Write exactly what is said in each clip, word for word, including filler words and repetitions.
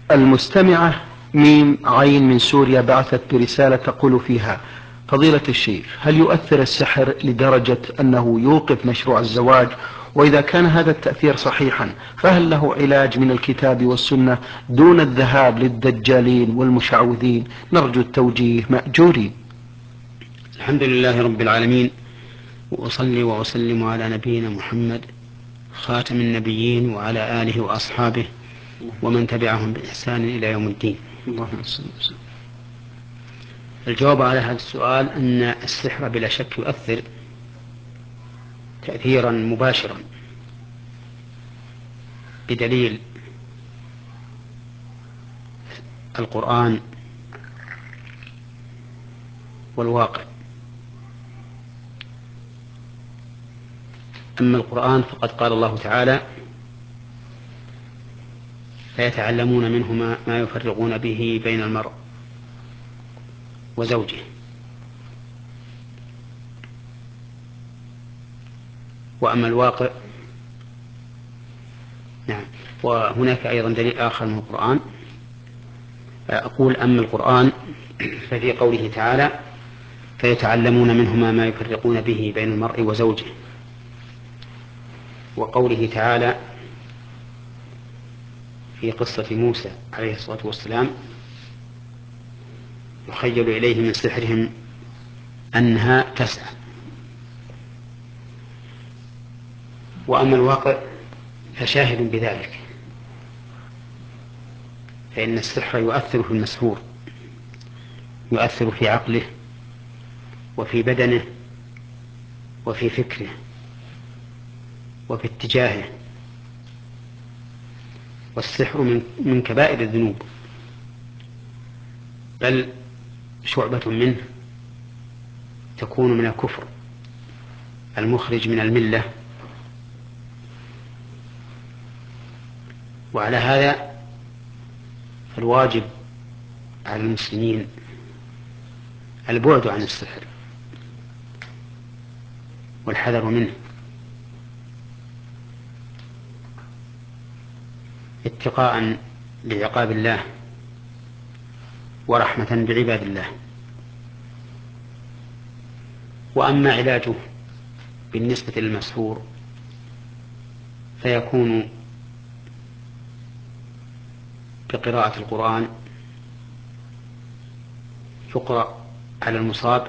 المستمعة ميم عين من سوريا بعثت برسالة تقول فيها: فضيلة الشيخ، هل يؤثر السحر لدرجة أنه يوقف مشروع الزواج؟ وإذا كان هذا التأثير صحيحا فهل له علاج من الكتاب والسنة دون الذهاب للدجالين والمشعوذين؟ نرجو التوجيه مأجورين. الحمد لله رب العالمين، وأصلي وأسلم على نبينا محمد خاتم النبيين وعلى آله وأصحابه ومن تبعهم بإحسان إلى يوم الدين. اللهم صل وسلم. الجواب على هذا السؤال أن السحر بلا شك يؤثر تأثيرا مباشرا، بدليل القرآن والواقع. أما القرآن فقد قال الله تعالى: فيتعلمون منهما ما يفرقون به بين المرء وزوجه. وأما الواقع، نعم، وهناك أيضا دليل آخر من القرآن. أقول أما القرآن ففي قوله تعالى: فيتعلمون منهما ما يفرقون به بين المرء وزوجه، وقوله تعالى في قصة موسى عليه الصلاة والسلام: يخيل إليه من سحرهم أنها تسعى. وأما الواقع فشاهد بذلك، فإن السحر يؤثر في المسحور، يؤثر في عقله وفي بدنه وفي فكره وفي اتجاهه. والسحر من, من كبائر الذنوب، بل شعبة منه تكون من الكفر المخرج من الملة. وعلى هذا الواجب على المسلمين البعد عن السحر والحذر منه، اتقاء لعقاب الله ورحمة بعباد الله. وأما علاجه بالنسبة للمسحور فيكون بقراءة القرآن، يقرأ على المصاب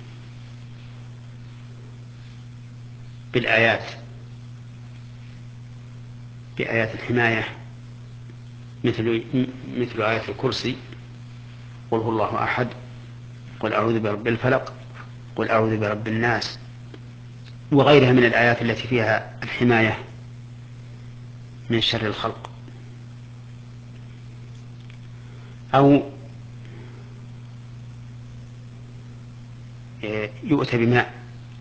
بالآيات، بآيات الحماية، مثل مثل آية الكرسي: قل هو الله أحد، قل أعوذ برب الفلق، قل أعوذ برب الناس، وغيرها من الآيات التي فيها الحماية من شر الخلق. أو يؤتى بماء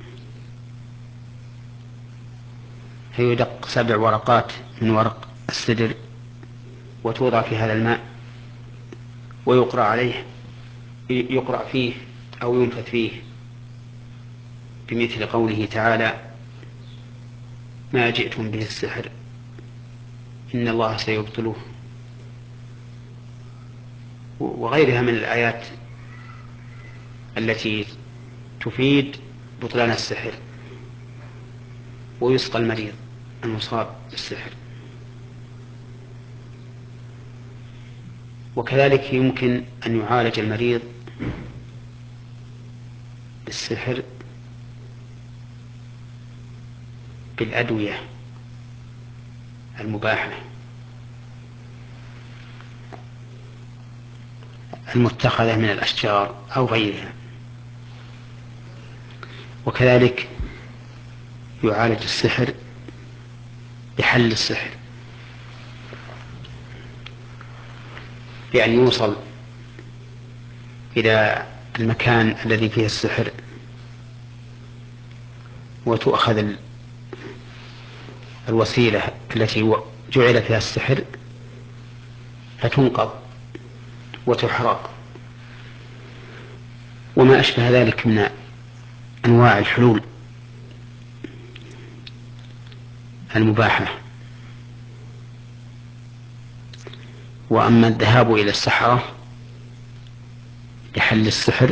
فيدق سبع ورقات من ورق السدر وتوضع في هذا الماء ويقرأ عليه، يقرأ فيه أو ينفث فيه بمثل قوله تعالى: ما جئتم به السحر إن الله سيبطله، وغيرها من الآيات التي تفيد بطلان السحر، ويسقى المريض المصاب بالسحر. وكذلك يمكن أن يعالج المريض بالسحر بالأدوية المباحة المتخذة من الأشجار أو غيرها. وكذلك يعالج السحر بحل السحر، بأن يوصل إلى المكان الذي فيه السحر وتؤخذ الوسيلة التي جعل فيها السحر فتنقض وتحرق، وما أشبه ذلك من أنواع الحلول المباحة. وأما الذهاب إلى السحرة لحل السحر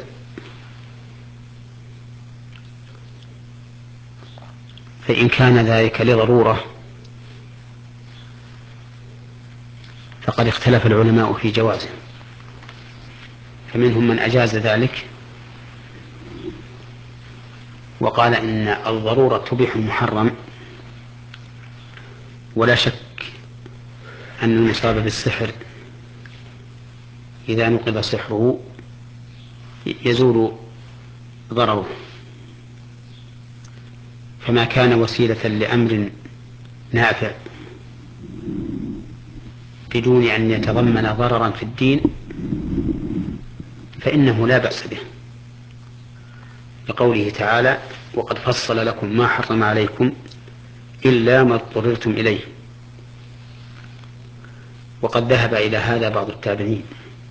فإن كان ذلك لضرورة فقد اختلف العلماء في جوازه، فمنهم من أجاز ذلك وقال إن الضرورة تبيح المحرم، ولا شك أن المصاب بالسحر إذا نقض سحره يزول ضرره، فما كان وسيلة لأمر نافع بدون أن يتضمن ضررا في الدين فإنه لا بأس به، لقوله تعالى: وقد فصل لكم ما حرم عليكم إلا ما اضطررتم إليه. وقد ذهب إلى هذا بعض التابعين،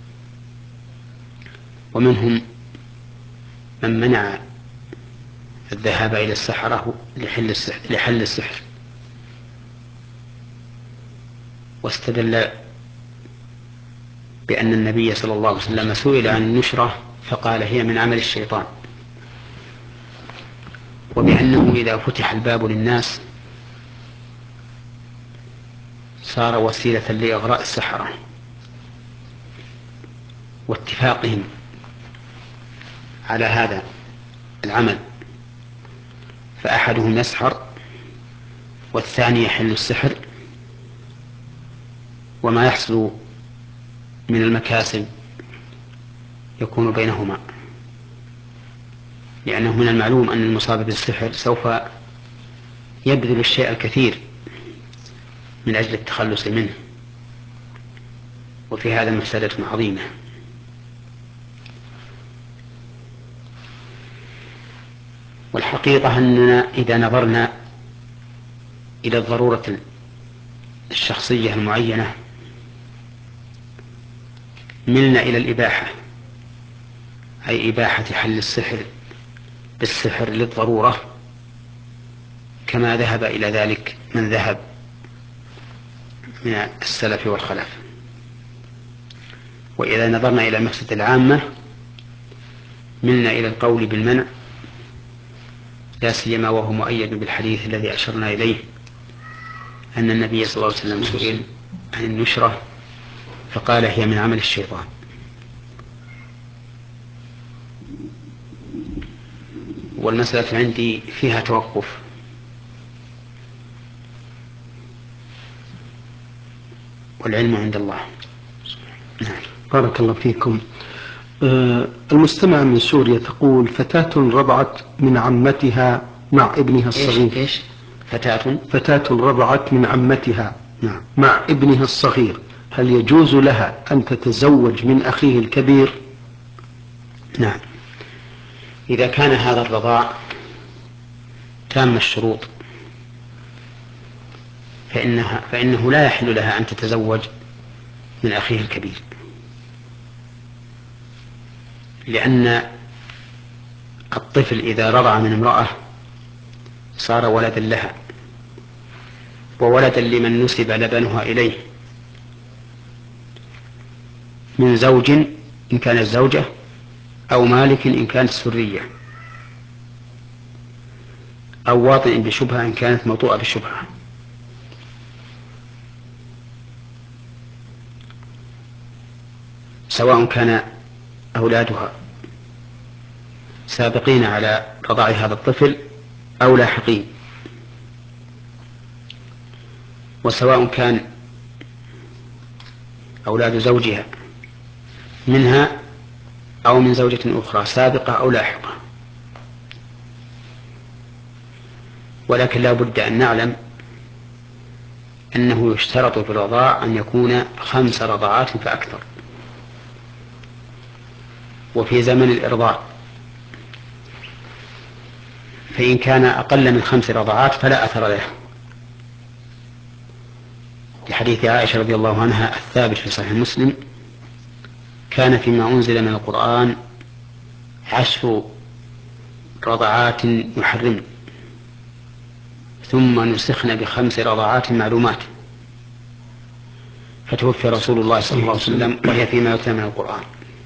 ومنهم من منع الذهاب إلى السحرة لحل السحر, لحل السحر واستدل بأن النبي صلى الله عليه وسلم سئل عن النشرة فقال: هي من عمل الشيطان، وبأنه إذا فتح الباب للناس صار وسيلة لإغراء السحرة واتفاقهم على هذا العمل، فأحدهم يسحر والثاني يحل السحر، وما يحصل من المكاسب يكون بينهما، لأنه من المعلوم أن المصاب بالسحر سوف يبذل الشيء الكثير من أجل التخلص منه، وفي هذا مفسدة عظيمة. والحقيقة أننا إذا نظرنا إلى الضرورة الشخصية المعينة ملنا إلى الإباحة، أي إباحة حل السحر بالسحر للضرورة، كما ذهب إلى ذلك من ذهب من السلف والخلف. وإذا نظرنا إلى المفسدة العامة ملنا إلى القول بالمنع، لا سيما وهو مؤيد بالحديث الذي أشرنا إليه أن النبي صلى الله عليه وسلم سئل عن النشرة فقال: هي من عمل الشيطان. والمسألة عندي فيها توقف، والعلم عند الله. بارك الله فيكم. آه المستمع من سوريا تقول: فتاة رضعت من عمتها مع ابنها الصغير. إيش, إيش؟ فتاة فتاة رضعت من عمتها نعم. مع ابنها الصغير، هل يجوز لها أن تتزوج من أخيه الكبير؟ نعم، إذا كان هذا الرضاع تام الشروط فإنها فإنه لا يحل لها أن تتزوج من أخيه الكبير، لأن الطفل إذا رضع من امرأة صار ولدا لها وولدا لمن نسب لبنها إليه من زوج إن كانت زوجة أو مالك إن كانت سرية أو واطئ بشبهة إن كانت موطوءة بالشبهة. سواء كان أولادها سابقين على رضاع هذا الطفل أو لاحقين، وسواء كان أولاد زوجها منها أو من زوجة أخرى سابقة أو لاحقة. ولكن لا بد أن نعلم أنه يشترط في الرضاع أن يكون خمس رضعات فأكثر، وفي زمن الإرضاع فإن كان أقل من خمس رضعات فلا أثر له، لحديث عائشة رضي الله عنها الثابت في صحيح مسلم: كان فيما أنزل من القرآن عشر رضعات يحرم ثم نسخن بخمس رضعات معلومات، فتوفي رسول الله صلى الله عليه وسلم وهي فيما يتلى من القرآن.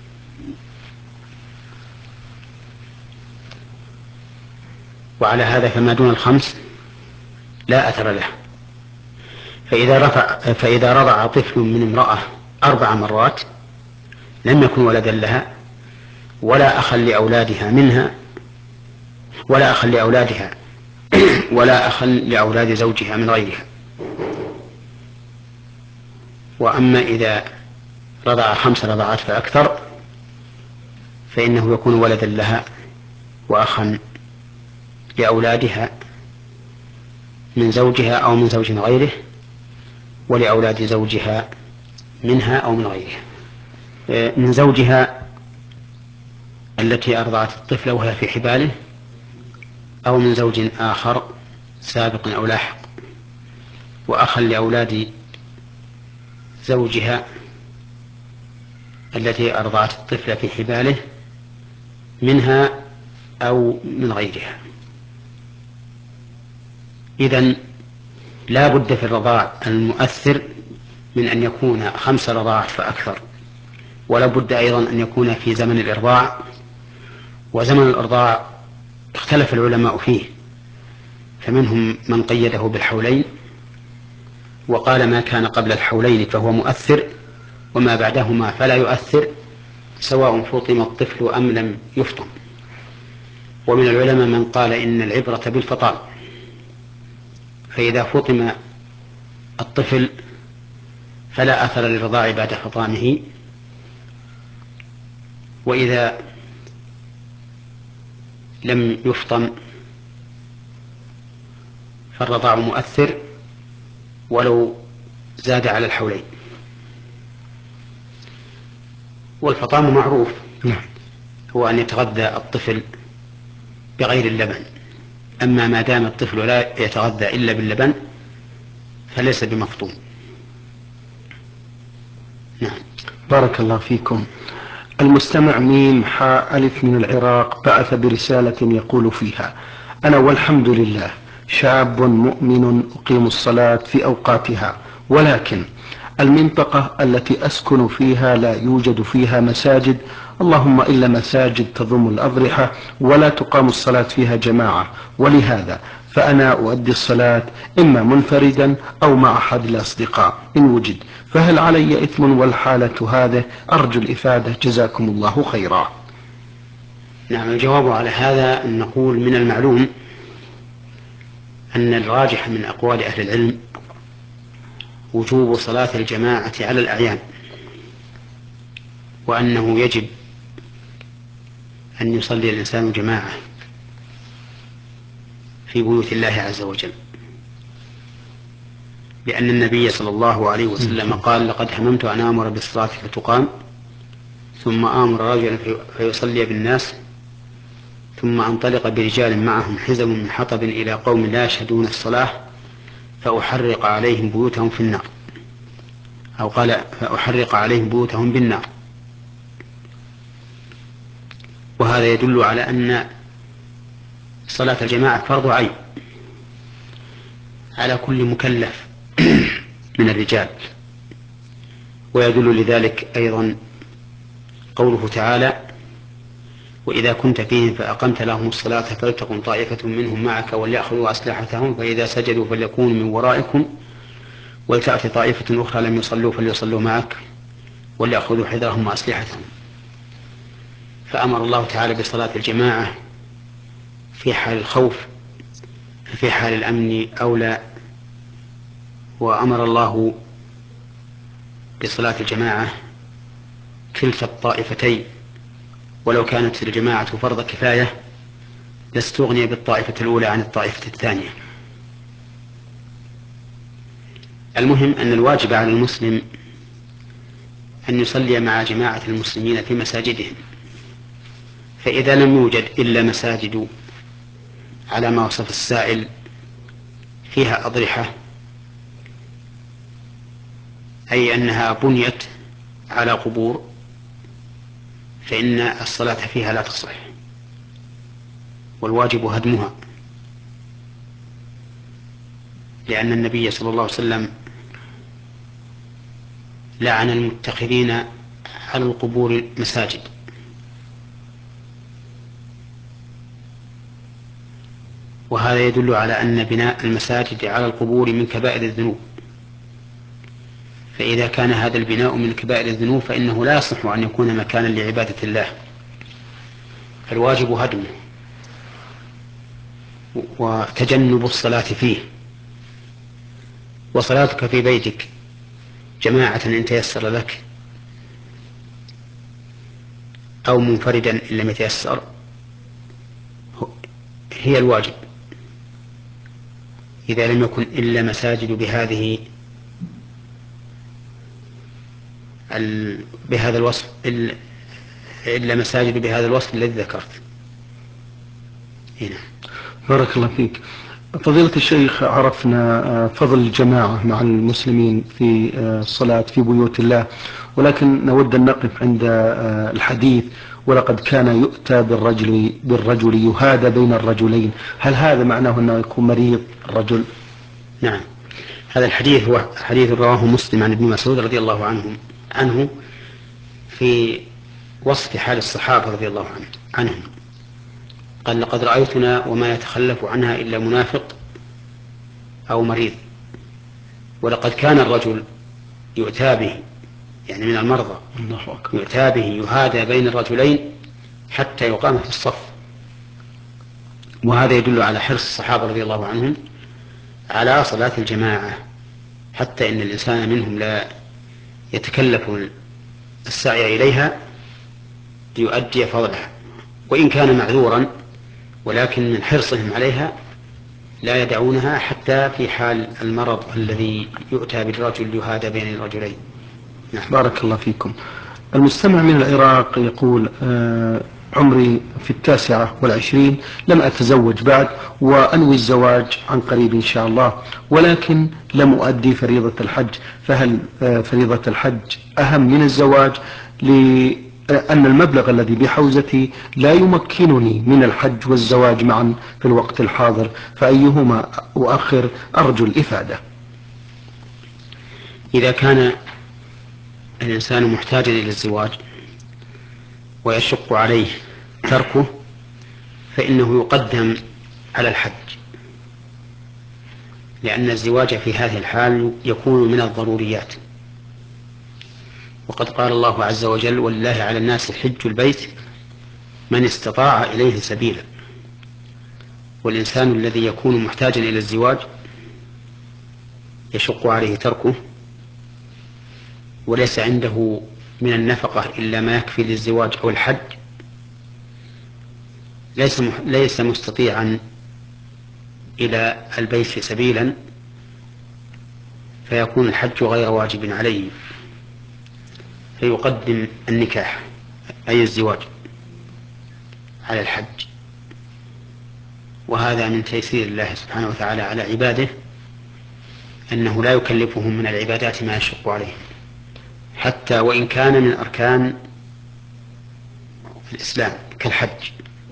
وعلى هذا فما دون الخمس لا أثر له. فإذا, رفع فإذا رضع طفل من امرأة أربع مرات لم يكن ولدا لها ولا أخا لأولادها منها ولا أخا لأولادها ولا أخا لأولاد زوجها من غيرها. وأما إذا رضع خمس رضعات فأكثر فإنه يكون ولدا لها وأخا لأولادها من زوجها أو من زوج غيره ولأولاد زوجها منها أو من غيرها. من زوجها التي أرضعت الطفل وهي في حباله أو من زوج آخر سابق أو لاحق، وأخا لأولاد زوجها التي أرضعت الطفل في حباله منها أو من غيرها. إذن لا بد في الرضاع المؤثر من أن يكون خمس رضاعات فأكثر، ولا بد أيضا أن يكون في زمن الإرضاع. وزمن الإرضاع اختلف العلماء فيه، فمنهم من قيده بالحولين وقال ما كان قبل الحولين فهو مؤثر وما بعدهما فلا يؤثر سواء فطم الطفل أم لم يفطم. ومن العلماء من قال إن العبرة بالفطام، فإذا فطم الطفل فلا أثر للرضاع بعد فطامه، وإذا لم يفطم فالرضاع مؤثر ولو زاد على الحولين. والفطام معروف هو أن يتغذى الطفل بغير اللبن، أما ما دام الطفل لا يتغذى إلا باللبن فليس بمفطوم. نعم. بارك الله فيكم. المستمع ميم حاء ألف من العراق بعث برسالة يقول فيها: أنا والحمد لله شاب مؤمن أقيم الصلاة في أوقاتها، ولكن المنطقة التي أسكن فيها لا يوجد فيها مساجد، اللهم إلا مساجد تضم الأضرحة، ولا تقام الصلاة فيها جماعة، ولهذا فأنا أؤدي الصلاة إما منفردا أو مع أحد الأصدقاء إن وجد، فهل علي إثم والحالة هذه؟ أرجو الإفادة جزاكم الله خيرا. نعم. الجواب على هذا أن نقول من المعلوم أن الراجح من أقوال أهل العلم وجوب صلاة الجماعة على الأعيان، وأنه يجب أن يصلي الإنسان جماعة في بيوت الله عز وجل، لأن النبي صلى الله عليه وسلم قال: لقد هممت أن آمر بالصلاة فتقام ثم آمر رجلا فيصلي بالناس ثم أنطلق برجال معهم حزم من حطب إلى قوم لا يشهدون الصلاة فأحرق عليهم بيوتهم في النار، أو قال فأحرق عليهم بيوتهم بالنار. وهذا يدل على أن صلاة الجماعة فرض عين على كل مكلف من الرجال. ويدل لذلك أيضا قوله تعالى: وإذا كنت فيهم فأقمت لهم الصلاة فلتقم طائفة منهم معك وليأخذوا أسلحتهم فإذا سجدوا فليكونوا من ورائكم ولتأتي طائفة أخرى لم يصلوا فليصلوا معك وليأخذوا حذرهم وأسلحتهم. فأمر الله تعالى بصلاة الجماعة في حال الخوف، في حال الأمن أولى. وأمر الله بصلاة الجماعة كلتا الطائفتين، ولو كانت الجماعة فرض كفاية لاستغني بالطائفة الأولى عن الطائفة الثانية. المهم أن الواجب على المسلم أن يصلي مع جماعة المسلمين في مساجدهم، فإذا لم يوجد إلا مساجد على ما وصف السائل فيها أضرحة، أي أنها بنيت على قبور، فإن الصلاة فيها لا تصح، والواجب هدمها، لأن النبي صلى الله عليه وسلم لعن المتخذين على القبور مساجد. وهذا يدل على أن بناء المساجد على القبور من كبائر الذنوب، فإذا كان هذا البناء من كبائر الذنوب فإنه لا يصح أن يكون مكانا لعبادة الله، فالواجب هدمه وتجنب الصلاة فيه. وصلاتك في بيتك جماعة إن تيسر لك أو منفردا إن لم يتيسر هي الواجب، إذا لم يكن إلا مساجد بهذه بهذا الوصف إلا مساجد بهذا الوصف الذي ذكرت. هنا. بارك الله فيك. فضيلة الشيخ، عرفنا فضل الجماعة مع المسلمين في الصلاة في بيوت الله، ولكن نود أن نقف عند الحديث ولقد كان يؤتى بالرجل بالرجل يهادى بين الرجلين، هل هذا معناه أنه يكون مريض الرجل؟ نعم، هذا الحديث هو حديث رواه مسلم عن ابن مسعود رضي الله عنه عنه في وصف حال الصحابة رضي الله عنه عنهم. قال: لقد رأيتنا وما يتخلف عنها إلا منافق أو مريض. ولقد كان الرجل يؤتى به، يعني من المرضى، يؤتى به يهادى بين الرجلين حتى يقام في الصف. وهذا يدل على حرص الصحابة رضي الله عنهم على صلاة الجماعة، حتى إن الإنسان منهم لا يتكلف السعي إليها ليؤدي فضلها وإن كان معذورا، ولكن من حرصهم عليها لا يدعونها حتى في حال المرض الذي يؤتى بالرجل يهادى بين الرجلين. نعم. بارك الله فيكم. المستمع من العراق يقول: آه عمري في التاسعة والعشرين، لم أتزوج بعد وأنوي الزواج عن قريب إن شاء الله، ولكن لم أؤدي فريضة الحج، فهل آه فريضة الحج أهم من الزواج؟ لأن المبلغ الذي بحوزتي لا يمكنني من الحج والزواج معا في الوقت الحاضر، فأيهما أؤخر؟ أرجو الإفادة. إذا كان الإنسان محتاجا إلى الزواج ويشق عليه تركه فإنه يقدم على الحج، لأن الزواج في هذه الحال يكون من الضروريات. وقد قال الله عز وجل: ولله على الناس حج البيت من استطاع إليه سبيلا. والإنسان الذي يكون محتاجا إلى الزواج يشق عليه تركه وليس عنده من النفقة إلا ما يكفي للزواج أو الحج، ليس ليس مستطيعا إلى البيت سبيلا، فيكون الحج غير واجب عليه، فيقدم النكاح أي الزواج على الحج. وهذا من تيسير الله سبحانه وتعالى على عباده، أنه لا يكلفهم من العبادات ما يشق عليهم، حتى وإن كان من أركان الإسلام كالحج.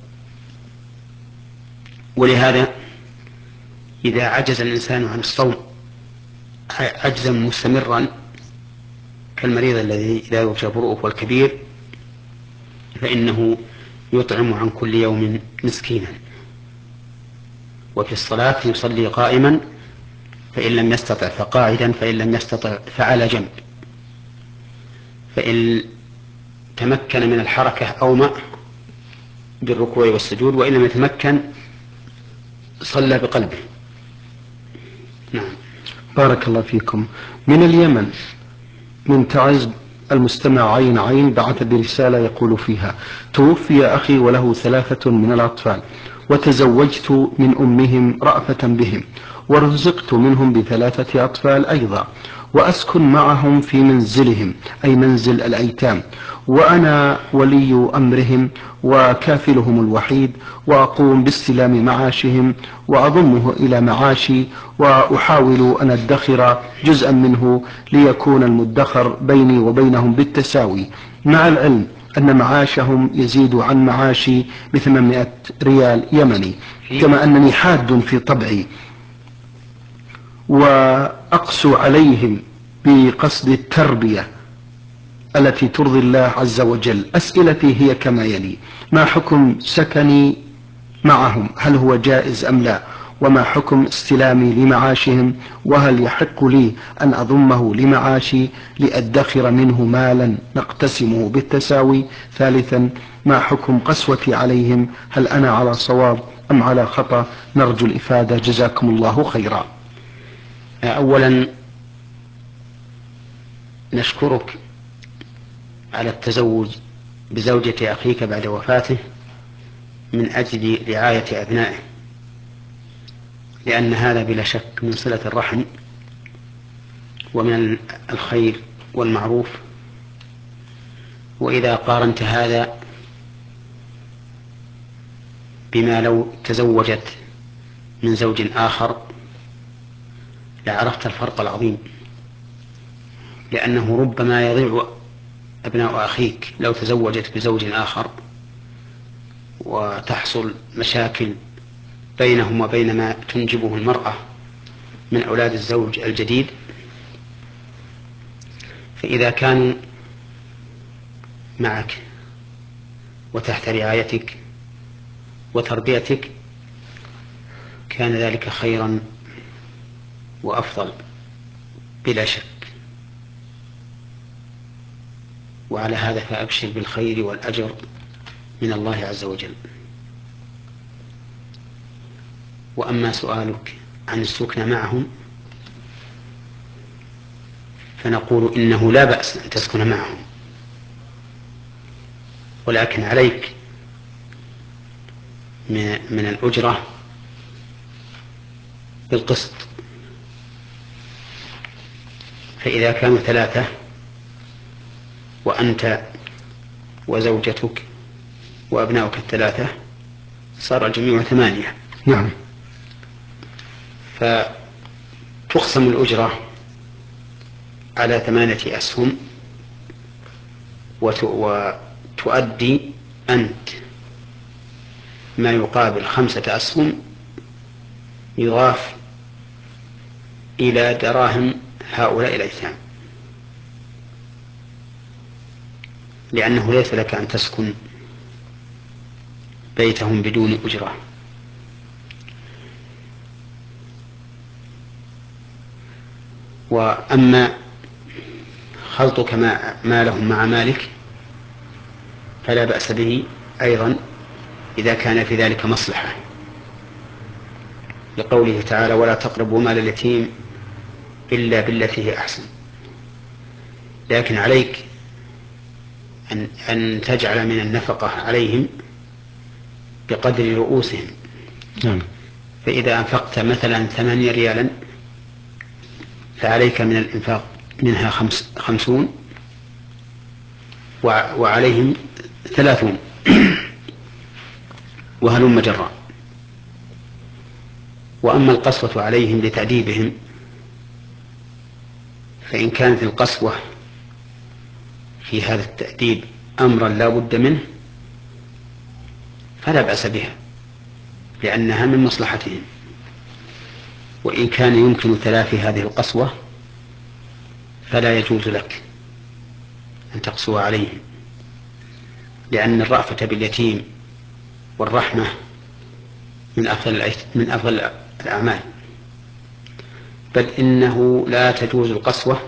ولهذا إذا عجز الإنسان عن الصوم عجزا مستمرا كالمريض الذي لا يرجى برؤه والكبير، فإنه يطعم عن كل يوم مسكينا. وفي الصلاة يصلي قائما، فإن لم يستطع فقاعدا، فإن لم يستطع فعلى جنب، فإن تمكن من الحركة أومأ بالركوع والسجود، وإن لم يتمكن صلى بقلبه. نعم. بارك الله فيكم. من اليمن، من تعز المستمع عين عين بعث برسالة يقول فيها: توفي أخي وله ثلاثة من الأطفال، وتزوجت من أمهم رأفة بهم، ورزقت منهم بثلاثة أطفال أيضا، وأسكن معهم في منزلهم أي منزل الأيتام، وأنا ولي أمرهم وكافلهم الوحيد، وأقوم باستلام معاشهم وأضمه إلى معاشي، وأحاول أن أدخر جزءا منه ليكون المدخر بيني وبينهم بالتساوي، مع العلم أن معاشهم يزيد عن معاشي بثمانمائة ريال يمني، كما أنني حاد في طبعي وأقسو عليهم بقصد التربية التي ترضي الله عز وجل. أسئلتي هي كما يلي: ما حكم سكني معهم؟ هل هو جائز أم لا؟ وما حكم استلامي لمعاشهم؟ وهل يحق لي أن أضمه لمعاشي لأدخر منه مالا نقتسمه بالتساوي؟ ثالثا: ما حكم قسوتي عليهم؟ هل أنا على صواب أم على خطأ؟ نرجو الإفادة، جزاكم الله خيرا. أولا نشكرك على التزوج بزوجة أخيك بعد وفاته من أجل رعاية أبنائه، لأن هذا بلا شك من صلة الرحم ومن الخير والمعروف. وإذا قارنت هذا بما لو تزوجت من زوج آخر لعرفت الفرق العظيم، لأنه ربما يضيع أبناء أخيك لو تزوجت بزوج آخر وتحصل مشاكل بينهم وبين ما تنجبه المرأة من أولاد الزوج الجديد. فإذا كانوا معك وتحت رعايتك وتربيتك كان ذلك خيرا وأفضل بلا شك. وعلى هذا فأبشر بالخير والأجر من الله عز وجل. وأما سؤالك عن السكن معهم فنقول إنه لا بأس أن تسكن معهم، ولكن عليك من الأجرة بالقسط. فإذا كانوا ثلاثة وأنت وزوجتك وأبناؤك الثلاثة صار الجميع ثمانية. نعم. فتقسم الأجرة على ثمانية أسهم وتؤدي أنت ما يقابل خمسة أسهم يضاف إلى دراهم هؤلاء الأيتام، لأنه ليس لك أن تسكن بيتهم بدون أجرة. وأما خلطك مالهم مع مالك فلا بأس به أيضا إذا كان في ذلك مصلحة، لقوله تعالى: ولا تقربوا مال اليتيم إلا بالتي هي أحسن. لكن عليك أن, أن تجعل من النفقة عليهم بقدر رؤوسهم. نعم. فإذا أنفقت مثلا ثمانية ريالا فعليك من الإنفاق منها خمس خمسون وعليهم ثلاثون وهلم جرا. وأما القسوة عليهم لتأديبهم فإن كانت القسوة في هذا التأديب أمرا لا بد منه فلا بأس بها، لأنها من مصلحتهم. وإن كان يمكن تلافي هذه القسوة فلا يجوز لك أن تقسو عليهم، لأن الرأفة باليتيم والرحمة من أفضل من أفضل الأعمال، بل إنه لا تجوز القسوة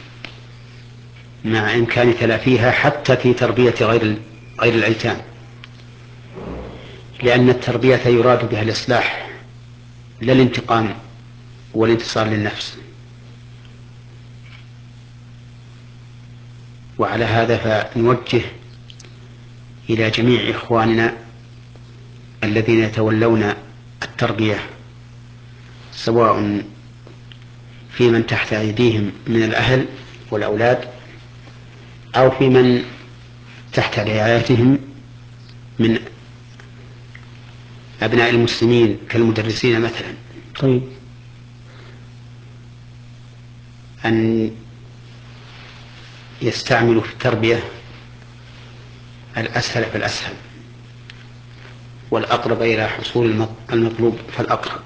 مع إمكان تلافيها حتى في تربية غير غير الأيتام، لأن التربية يراد بها الإصلاح لا الانتقام والانتصار للنفس. وعلى هذا فنوجه إلى جميع إخواننا الذين يتولون التربية سواء في من تحت أيديهم من الأهل والأولاد أو في من تحت رعايتهم من أبناء المسلمين كالمدرسين مثلا. طيب. أن يستعملوا في التربية الأسهل فالأسهل والأقرب إلى حصول المطلوب فالأقرب،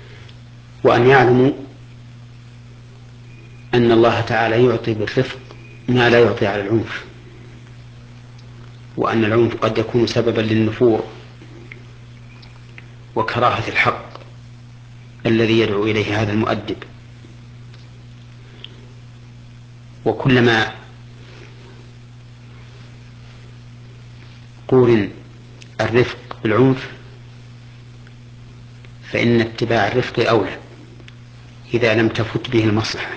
وأن يعلموا أن الله تعالى يعطي بالرفق ما لا يعطي على العنف، وأن العنف قد يكون سببا للنفور وكراهة الحق الذي يدعو إليه هذا المؤدب. وكلما قورن الرفق بالعنف فإن اتباع الرفق أولى إذا لم تفت به المصلحة.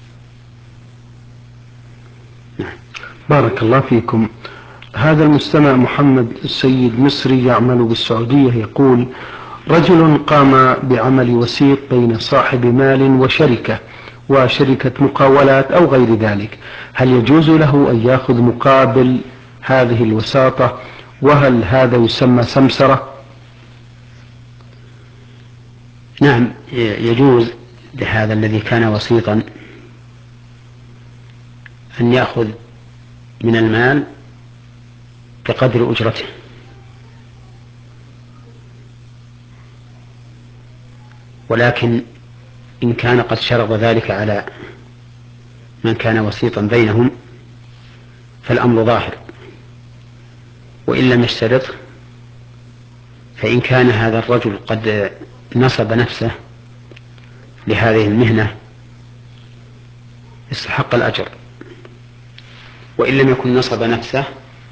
نعم. بارك الله فيكم. هذا المستمع محمد السيد مصري يعمل بالسعودية يقول: رجل قام بعمل وسيط بين صاحب مال وشركة وشركة مقاولات أو غير ذلك، هل يجوز له أن يأخذ مقابل هذه الوساطة؟ وهل هذا يسمى سمسرة؟ نعم، يجوز لهذا الذي كان وسيطا أن يأخذ من المال بقدر أجرته، ولكن إن كان قد شرط ذلك على من كان وسيطا بينهم فالأمر ظاهر، وإن لم يشترط فإن كان هذا الرجل قد نصب نفسه لهذه المهنة استحق الأجر، وإن لم يكن نصب نفسه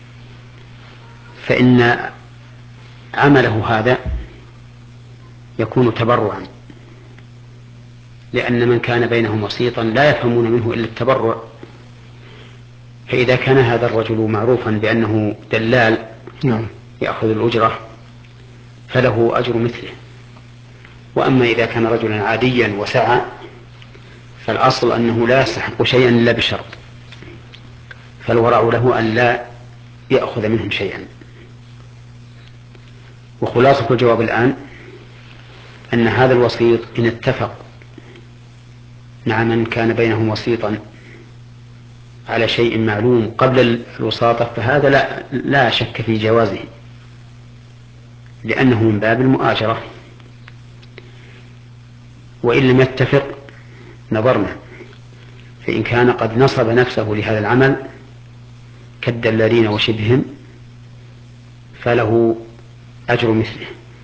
فإن عمله هذا يكون تبرعا، لأن من كان بينهم وسيطا لا يفهمون منه إلا التبرع، فإذا كان هذا الرجل معروفا بأنه دلال يأخذ الأجرة فله أجر مثله. وأما إذا كان رجلا عاديا وسعى فالأصل أنه لا يستحق شيئا إلا بشرط، فالورع له أن لا يأخذ منهم شيئا. وخلاصة الجواب الآن أن هذا الوسيط إن اتفق مع من كان بينهم وسيطا على شيء معلوم قبل الوساطة فهذا لا, لا شك في جوازه، لأنه من باب المؤاجرة. وإن لم يتفق نظرنا، فإن كان قد نصب نفسه لهذا العمل كالدلالين وشبههم فله أجر مثله،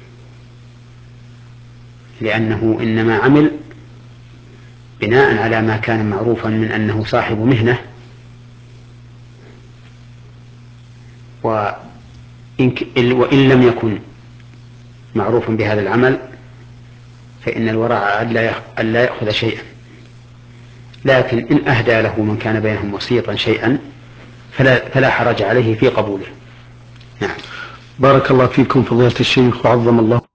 لأنه إنما عمل بناء على ما كان معروفا من أنه صاحب مهنة، وإن لم يكن معروفا بهذا العمل فإن الورع أن لا يأخذ شيئا، لكن إن أهدى له من كان بينهم وسيطا شيئا فلا, فلا حرج عليه في قبوله. نعم. بارك الله فيكم فضيلة الشيخ وعظم الله